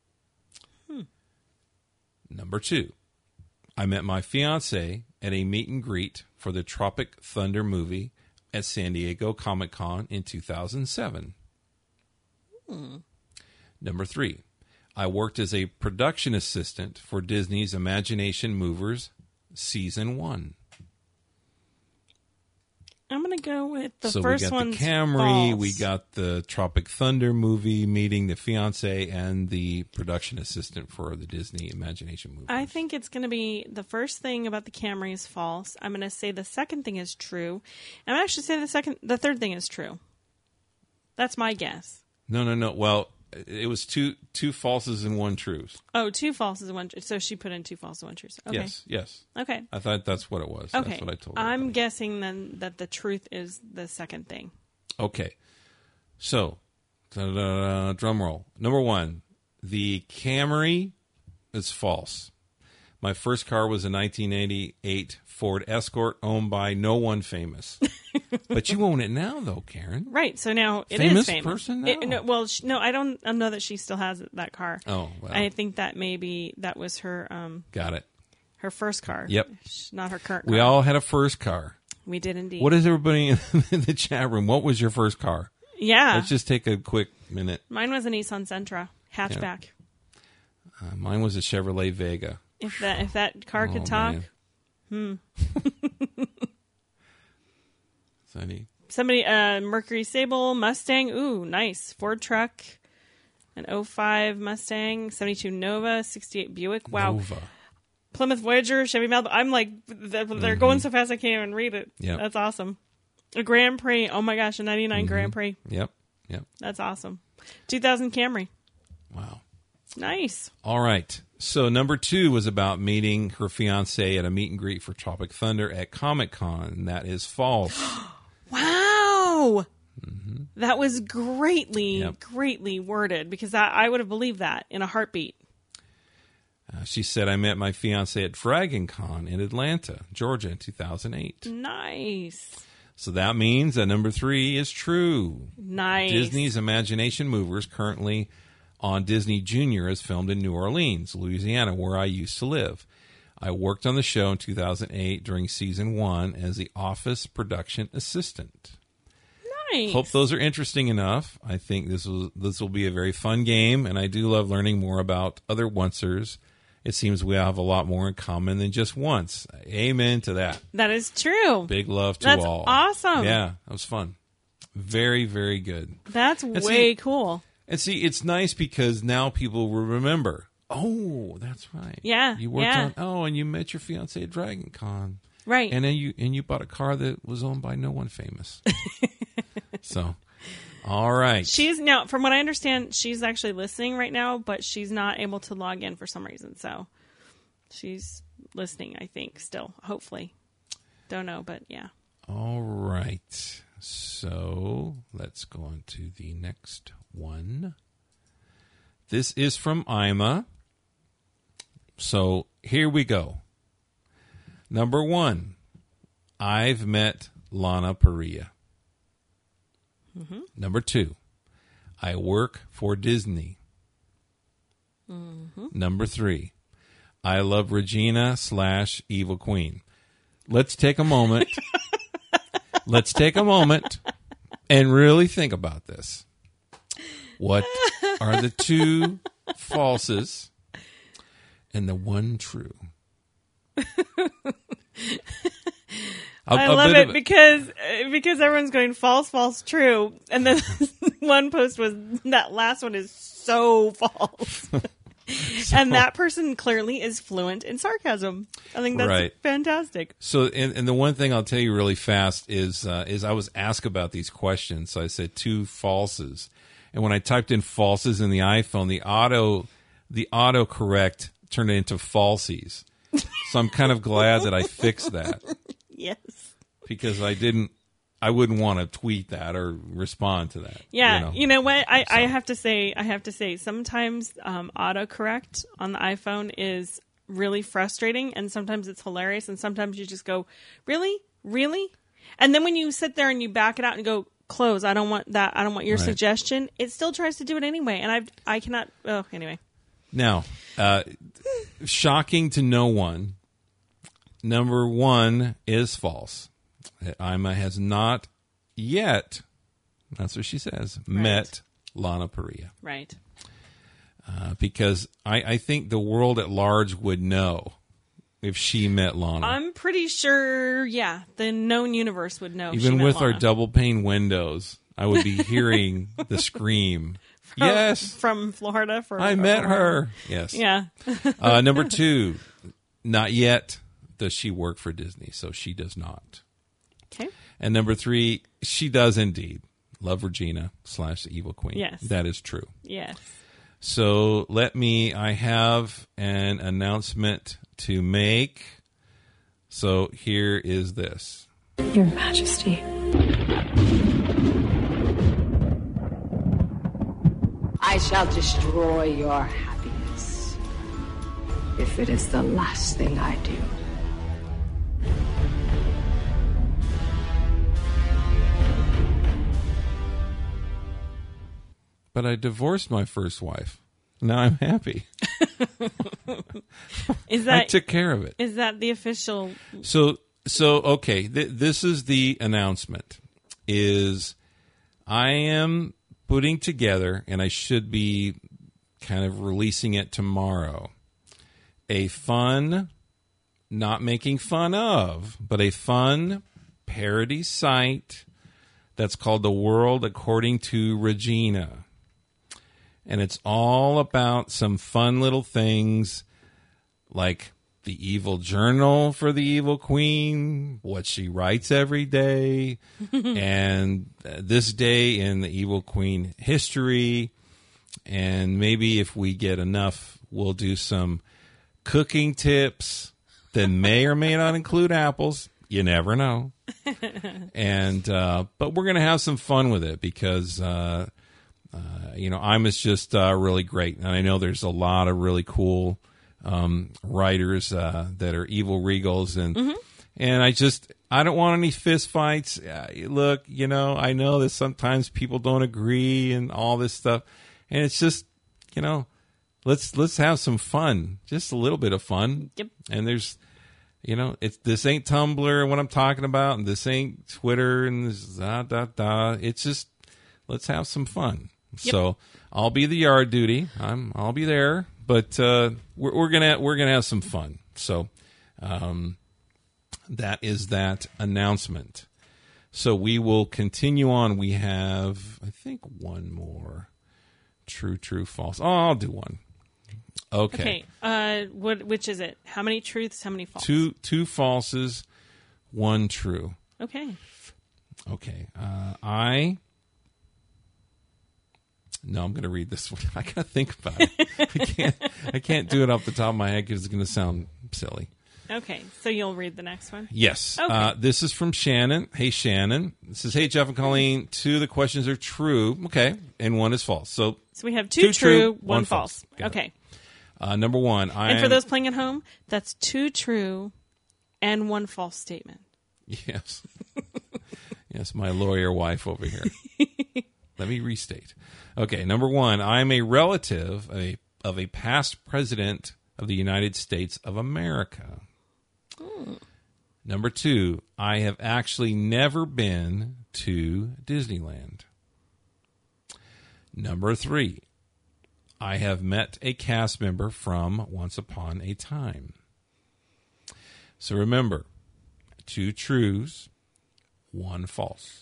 Number 2, I met my fiance at a meet and greet for the Tropic Thunder movie at San Diego Comic-Con in 2007. Number 3, I worked as a production assistant for Disney's Imagination Movers Season 1. I'm going to to go with the so first we got one's the Camry, false. we got the Tropic Thunder movie, meeting the fiance and the production assistant for the Disney Imagination movie. I think it's going to be the first thing about the Camry is false. I'm going to say the second thing is true. And I'm going to actually say the third thing is true. That's my guess. No. Well, it was two falses and one truth. Oh, 2 falses and 1 true. So she put in 2 falses and 1 true. Okay. Yes. Okay. I thought that's what it was. Okay. That's what I told her. I'm guessing then that the truth is the second thing. Okay. So, drum roll. Number 1, the Camry is false. My first car was a 1988 Ford Escort owned by no one famous. But you own it now, though, Karen. Right. So now it Famous is famous. person now? No, I don't know that she still has that car. Oh, well. I think that maybe that was her. Got it. Her first car. Yep. Not her current car. We all had a first car. We did indeed. What is everybody in the chat room? What was your first car? Yeah. Let's just take a quick minute. Mine was a Nissan Sentra hatchback. Yeah. Mine was a Chevrolet Vega. If that car could talk. Man. Somebody, Mercury Sable, Mustang. Ooh, nice. Ford truck. An 05 Mustang, 72 Nova, 68 Buick. Wow. Nova. Plymouth Voyager, Chevy Malibu. I'm like, they're going so fast I can't even read it. Yep. That's awesome. A Grand Prix. Oh my gosh, a 99 Grand Prix. Yep. That's awesome. 2000 Camry. Wow. Nice. All right. So number 2 was about meeting her fiance at a meet and greet for Tropic Thunder at Comic-Con. That is false. Wow. That was greatly worded because I would have believed that in a heartbeat. She said, I met my fiance at DragonCon in Atlanta, Georgia in 2008. Nice. So that means that number 3 is true. Nice. Disney's Imagination Movers, currently on Disney Junior, is filmed in New Orleans, Louisiana, where I used to live. I worked on the show in 2008 during season 1 as the office production assistant. Nice. Hope those are interesting enough. I think this will be a very fun game, and I do love learning more about other oncers. It seems we have a lot more in common than just once. Amen to that. That is true. Big love to all. That's awesome. Yeah, that was fun. Very, very good. That's way cool. And see, it's nice because now people will remember. Oh, that's right. Yeah. You worked on. And you met your fiance at DragonCon. Right. And then you bought a car that was owned by no one famous. So, all right. She's now, from what I understand, she's actually listening right now, but she's not able to log in for some reason. So, she's listening, I think, still. Hopefully. Don't know, but yeah. All right. So, let's go on to the next one. This is from Ima. So, here we go. Number 1, I've met Lana Parrilla. Number 2, I work for Disney. Number 3, I love Regina / Evil Queen. Let's take a moment. Let's take a moment and really think about this. What are the 2 falses and the 1 true? I love it because everyone's going false, false, true, and then one post was that last one is so false, and that person clearly is fluent in sarcasm. I think that's fantastic. So, and the one thing I'll tell you really fast is I was asked about these questions. So I said 2 falses, and when I typed in falses in the iPhone, the auto correct turned it into falsies. So I'm kind of glad that I fixed that. Yes. Because I wouldn't want to tweet that or respond to that. Yeah. You know what? I have to say sometimes autocorrect on the iPhone is really frustrating, and sometimes it's hilarious, and sometimes you just go, really? Really? And then when you sit there and you back it out and go, close, I don't want that, I don't want your suggestion, it still tries to do it anyway. And I cannot, anyway. Now, shocking to no one, number 1 is false. Ima has not yet, that's what she says, met Lana Parrilla. Right. Because I think the world at large would know if she met Lana. I'm pretty sure, yeah, the known universe would know. if she Even met with our Lana. double pane windows, I would be hearing the scream. Yes. From Florida. I met her. Yes. Yeah. Number 2, not yet does she work for Disney, so she does not. Okay. And number 3, she does indeed love Regina / the Evil Queen. Yes. That is true. Yes. So I have an announcement to make. So here is this. Your Majesty. I shall destroy your happiness if it is the last thing I do. But I divorced my first wife. Now I'm happy. I took care of it. Is that the official? So okay. This is the announcement. Is I am putting together, and I should be kind of releasing it tomorrow, a fun, not making fun of, but a fun parody site that's called The World According to Regina. And it's all about some fun little things like the evil journal for the evil queen, what she writes every day, and this day in the evil queen history. And maybe if we get enough, we'll do some cooking tips that may or may not include apples. You never know. And but we're going to have some fun with it because Imus just really great. And I know there's a lot of really cool writers that are evil regals. And I don't want any fist fights. Look, I know that sometimes people don't agree and all this stuff. And it's just, let's have some fun. Just a little bit of fun. Yep. And there's, this ain't Tumblr, what I'm talking about, and this ain't Twitter, and this It's just, let's have some fun. Yep. So I'll be the yard duty. I'll be there, but we're gonna have some fun. So that is that announcement. So we will continue on. We have, I think, one more. True, false. Oh, I'll do one. Okay. Which is it? How many truths? How many false? Two falses, one true. Okay. No, I'm going to read this one. I got to think about it. I can't do it off the top of my head because it's going to sound silly. Okay, so you'll read the next one? Yes. Okay. This is from Shannon. Hey, Shannon. This is, hey, Jeff and Colleen. 2 of the questions are true. Okay. And 1 is false. So we have 2 true, 1 false. Got Okay. Number 1. And for those playing at home, that's 2 true and 1 false statement. Yes. Yes, my lawyer wife over here. Let me restate. Okay, number 1. I'm a relative of a past president of the United States of America. Number 2, I have actually never been to Disneyland. Number 3, I have met a cast member from Once Upon a Time. So remember, 2 trues, 1 false.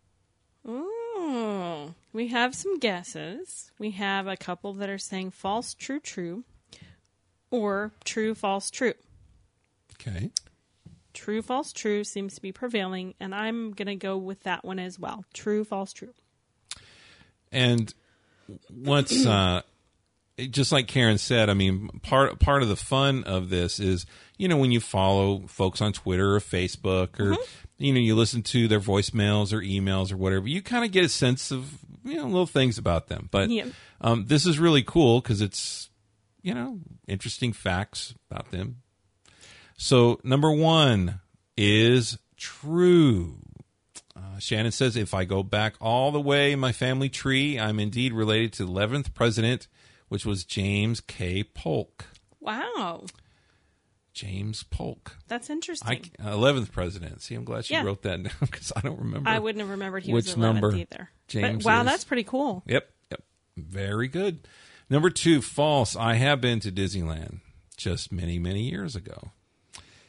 Ooh, we have some guesses. We have a couple that are saying false, true, or true, false, true. Okay. True, false, true seems to be prevailing, and I'm going to go with that one as well. True, false, true. And once, just like Karen said, I mean, part of the fun of this is, when you follow folks on Twitter or Facebook or, you listen to their voicemails or emails or whatever, you kind of get a sense of, little things about them. But this is really cool because it's, interesting facts about them. So number 1 is true. Shannon says, if I go back all the way in my family tree, I'm indeed related to the 11th president, which was James K. Polk. Wow. James Polk. That's interesting. 11th president. See, I'm glad she wrote that down because I don't remember. I wouldn't have remembered he which was 11th number either. James but, wow, is. that's pretty cool. Yep. Very good. Number 2, false. I have been to Disneyland just many, many years ago.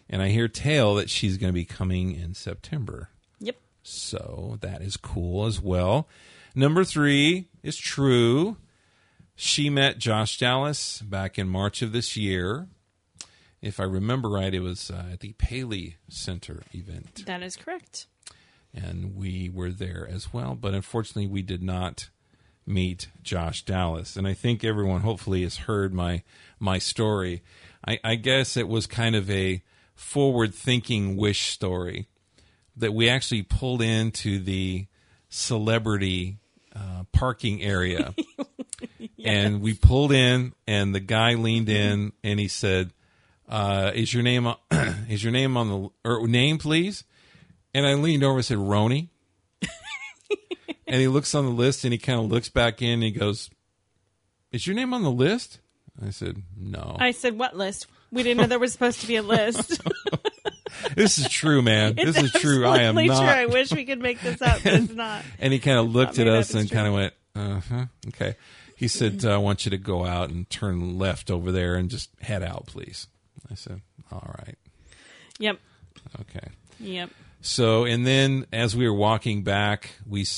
And I hear tale that she's going to be coming in September. Yep. So that is cool as well. Number 3 is true. She met Josh Dallas back in March of this year. If I remember right, it was at the Paley Center event. That is correct. And we were there as well. But unfortunately, we did not meet Josh Dallas. And I think everyone hopefully has heard my story. I guess it was kind of a forward-thinking wish story that we actually pulled into the celebrity parking area. Yes. And we pulled in, and the guy leaned in, and he said, "Is your name on the or name, please?" And I leaned over and said, "Roni." And he looks on the list, and he kind of looks back in, and he goes, "Is your name on the list?" I said, "No." I said, "What list? We didn't know there was supposed to be a list." This is true, man. This is true. I am not. True. I wish we could make this up, but it's not. And he kind of looked at us and kind of went, "Uh-huh, okay." He said, "I want you to go out and turn left over there and just head out, please." I said, "All right." Yep. Okay. Yep. So, and then as we were walking back,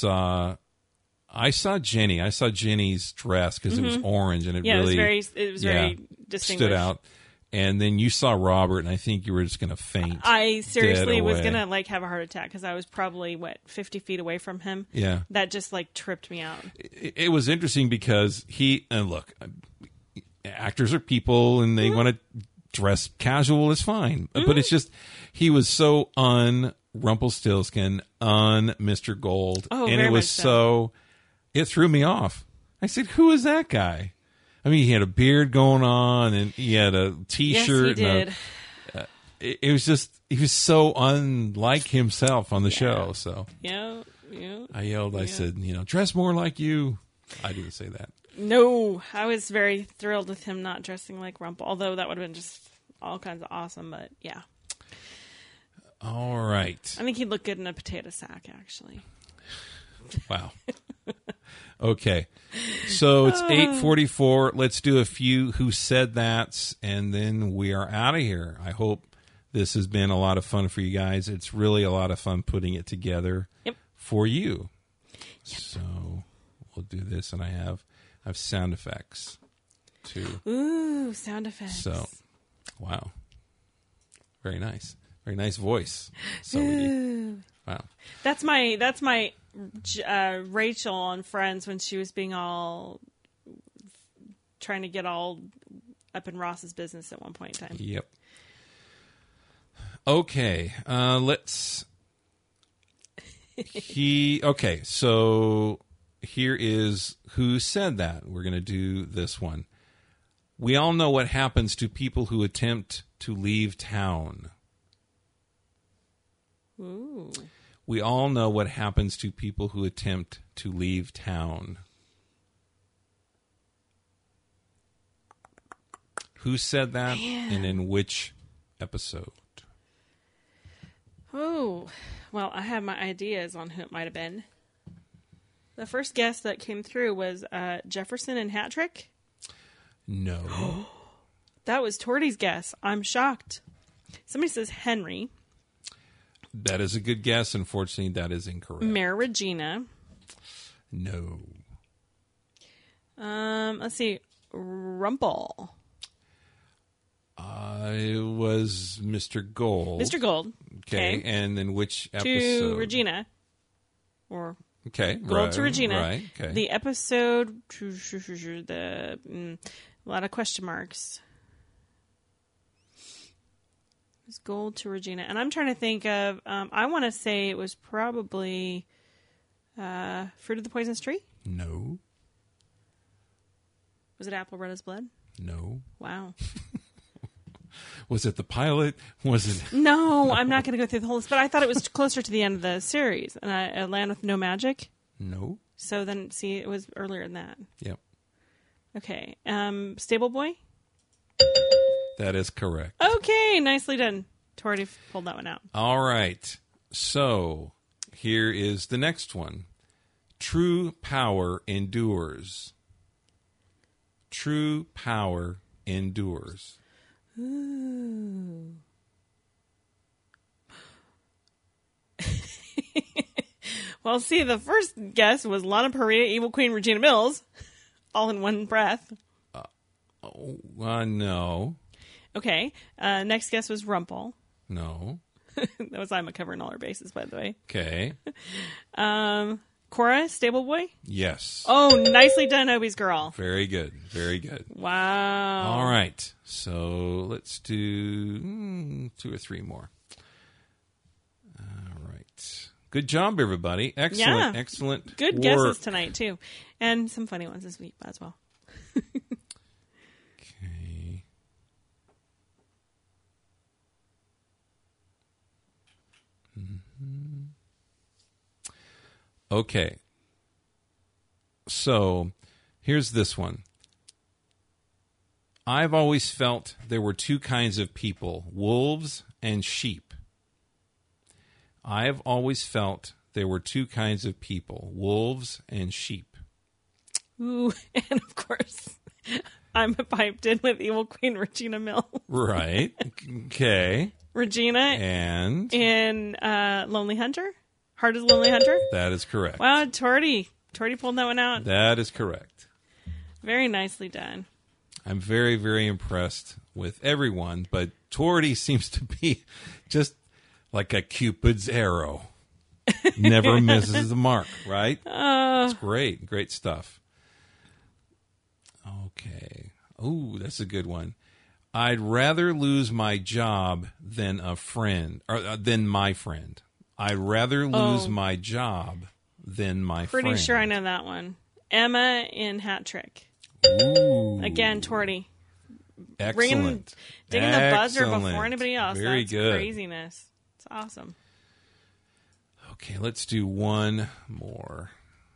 I saw Jenny. I saw Jenny's dress because it was orange and it really it was very distinguished. Stood out. And then you saw Robert, and I think you were just going to faint. I seriously was going to have a heart attack because I was probably 50 feet away from him. Yeah, that just tripped me out. It was interesting because look, actors are people, and they want to dress casual is fine, but it's just he was so Rumpelstiltskin, Mr. Gold, and it was so it threw me off. I said, "Who is that guy?" I mean, he had a beard going on, and he had a T-shirt. Yes, he did. It was just he was so unlike himself on the show. So yeah. I yelled. I said, "Dress more like you." I didn't say that. No, I was very thrilled with him not dressing like Rumple. Although that would have been just all kinds of awesome. But yeah. All right. I think he'd look good in a potato sack, actually. Wow. Okay. So it's 8:44. Let's do a few Who Said That's, and then we are out of here. I hope this has been a lot of fun for you guys. It's really a lot of fun putting it together for you. Yep. So we'll do this, and I have sound effects too. Ooh, sound effects. So, wow. Very nice. Very nice voice. So wow. That's my Rachel on Friends when she was being all trying to get all up in Ross's business at one point in time. Yep. Okay. Okay. So here is Who Said That. We're going to do this one. We all know what happens to people who attempt to leave town. Ooh. We all know what happens to people who attempt to leave town. Who said that, and in which episode? Oh, well, I have my ideas on who it might have been. The first guess that came through was Jefferson and Hat Trick. No. That was Torty's guess. I'm shocked. Somebody says Henry. That is a good guess. Unfortunately, that is incorrect. Mayor Regina. No. Let's see. Rumple. It was Mr. Gold. Mr. Gold. Okay. And then which episode? To Regina. Or Gold right, to Regina. Right. Okay. The episode. A lot of question marks. It was Gold to Regina. And I'm trying to think of, I want to say it was probably Fruit of the Poisonous Tree? No. Was it Apple Red as Blood? No. Wow. Was it the pilot? Was it? No, I'm not going to go through the whole list, but I thought it was closer to the end of the series. And Land with No Magic? No. So then, see, it was earlier than that. Yep. Okay. Stable Boy? That is correct. Okay, nicely done. Torty pulled that one out. All right. So here is the next one. True power endures. True power endures. Ooh. Well, see, the first guess was Lana Parrilla, Evil Queen Regina Mills, all in one breath. No. Okay. Next guess was Rumpel. No. That was Ima covering all her bases, by the way. Okay. Cora, Stable Boy? Yes. Oh, nicely done, Obi's girl. Very good. Very good. Wow. All right. So let's do 2 or 3 more. All right. Good job, everybody. Excellent. Yeah. Excellent. Good work. guesses tonight, too. And some funny ones this week as well. Okay. Okay. So here's this one. I've always felt there were 2 kinds of people, wolves and sheep. I've always felt there were 2 kinds of people, wolves and sheep. Ooh, and of course, I'm piped in with Evil Queen Regina Mills. Right. Okay. Regina. And? In Lonely Hunter? Heart is Lonely Hunter? That is correct. Wow, Torty. Torty pulled that one out. That is correct. Very nicely done. I'm very, very impressed with everyone, but Torty seems to be just like a Cupid's arrow. Never misses the mark, right? It's great. Great stuff. Okay. Ooh, that's a good one. I'd rather lose my job than a friend, or than my friend. I'd rather lose my job than my friend. Pretty sure I know that one. Emma in Hat Trick. Ooh. Again, Torty. Excellent. Digging the buzzer Excellent. before anybody else. Very That's good. craziness. It's awesome. Okay, let's do one more.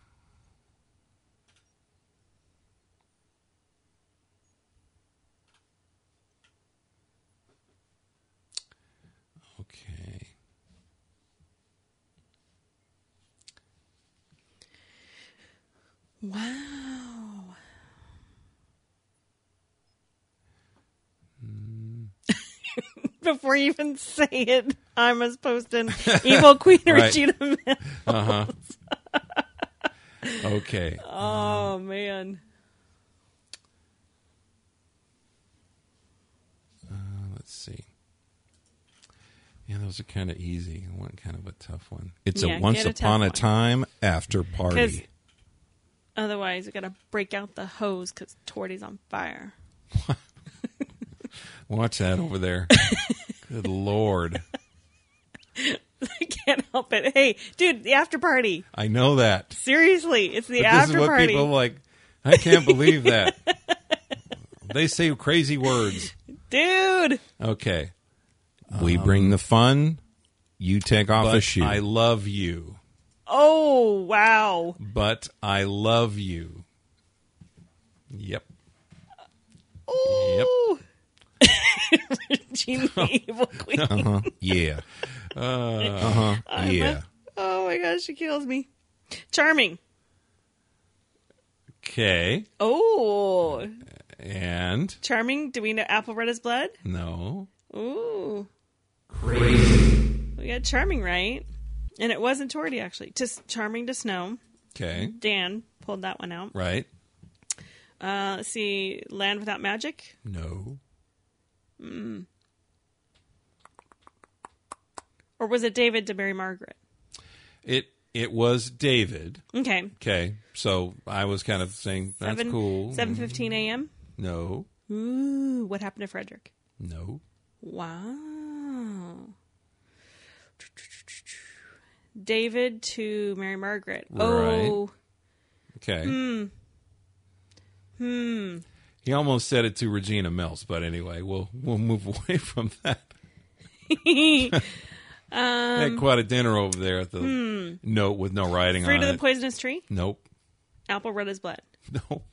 Okay. Wow. Before you even say it, I must post an Evil Queen Regina Mills. Uh-huh. Okay. Oh, man. Let's see. Yeah, those are kind of easy. One kind of a tough one. It's Yeah, a Once get a tough Upon a one. Time after 'Cause party. otherwise, we got to break out the hose because Torty's on fire. Watch that over there. Good Lord. I can't help it. Hey, dude, the after party. I know that. Seriously, it's the But after this is what party. people like. I can't believe that. They say crazy words. Dude. Okay. We bring the fun. You take off But a shoe. I love you. Oh, wow. But I love you. Yep. Ooh. Regina Evil Queen. Uh-huh. Yeah. Yeah. Oh my gosh, she kills me. Charming. Okay. Oh. And? Charming. Do we know Apple Red as Blood? No. Ooh. Crazy. We got Charming right. And it wasn't Torty, actually. Just Charming to Snow. Okay. Dan pulled that one out. Right. Let's see. Land Without Magic? No. Or was it David to Mary Margaret? It was David. Okay. Okay. So I was kind of saying that's cool. 7:15 a.m.? No. Ooh. What happened to Frederick? No. Wow. David to Mary Margaret. Right. Oh. Okay. He almost said it to Regina Mills, but anyway, we'll move away from that. Had quite a dinner over there at the note with no writing Fruit on of the it. Poisonous Tree? Nope. Apple Red as Blood. No.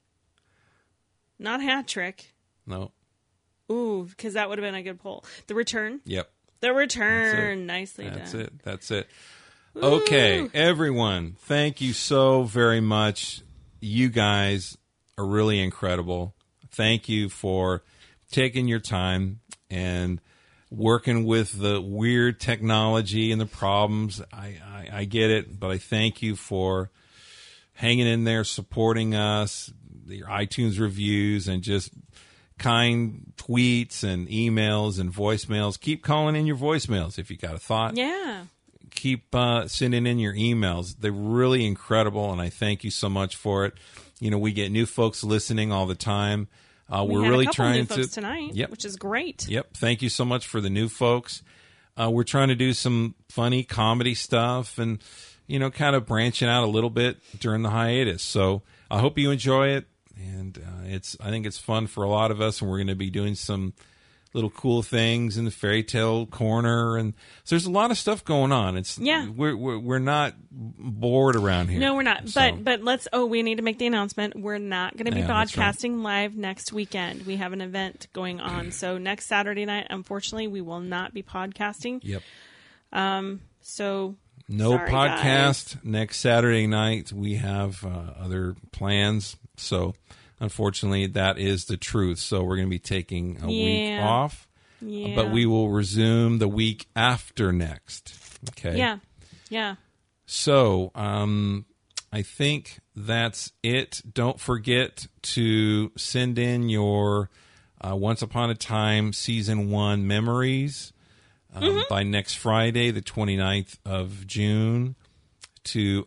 Not Hat Trick. No. Ooh, because that would have been a good poll. The Return? Yep. The Return. That's Nicely done. That's it. Okay, everyone, thank you so very much. You guys are really incredible. Thank you for taking your time and working with the weird technology and the problems. I get it, but I thank you for hanging in there, supporting us, your iTunes reviews, and just kind tweets and emails and voicemails. Keep calling in your voicemails if you got a thought. Yeah. Keep sending in your emails. They're really incredible, and I thank you so much for it. You know, we get new folks listening all the time. We're had really a couple trying new folks to tonight, Yep. which is great. Yep. Thank you so much for the new folks. We're trying to do some funny comedy stuff and, you know, kind of branching out a little bit during the hiatus. So I hope you enjoy it. And I think it's fun for a lot of us. And we're going to be doing some little cool things in the fairy tale corner. And so there's a lot of stuff going on. We're not bored around here. No, we're not. But we need to make the announcement. We're not going to be broadcasting live next weekend. We have an event going on. So next Saturday night, unfortunately, we will not be podcasting. Yep. So no sorry, podcast guys. next Saturday night. We have other plans. So unfortunately, that is the truth. So we're going to be taking a week off. Yeah. But we will resume the week after next. Okay. Yeah. Yeah. So I think that's it. Don't forget to send in your Once Upon a Time Season 1 memories by next Friday, the 29th of June, to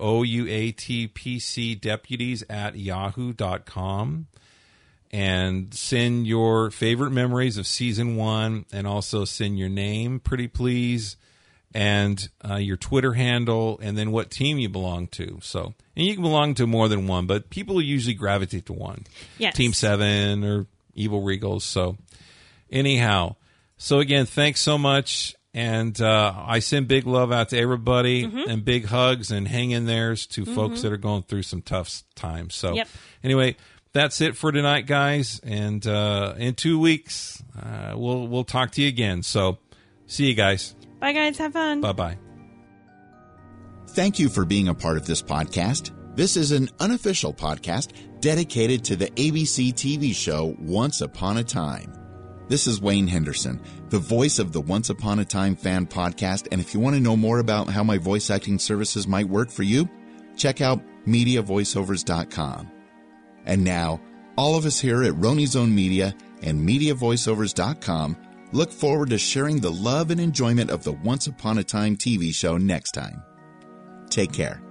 ouatpcdeputies@yahoo.com. And send your favorite memories of Season 1, and also send your name, pretty please, and your Twitter handle, and then what team you belong to. So, and you can belong to more than one, but people usually gravitate to one. Yes. Team 7 or Evil Regals. So anyhow, so again, thanks so much. And I send big love out to everybody, and big hugs and hang in there's to folks that are going through some tough times. So anyway, that's it for tonight, guys. And in 2 weeks, we'll talk to you again. So see you guys. Bye, guys. Have fun. Bye-bye. Thank you for being a part of this podcast. This is an unofficial podcast dedicated to the ABC TV show Once Upon a Time. This is Wayne Henderson, the voice of the Once Upon a Time fan podcast. And if you want to know more about how my voice acting services might work for you, check out MediaVoiceovers.com. And now, all of us here at Roni Zone Media and MediaVoiceovers.com look forward to sharing the love and enjoyment of the Once Upon a Time TV show next time. Take care.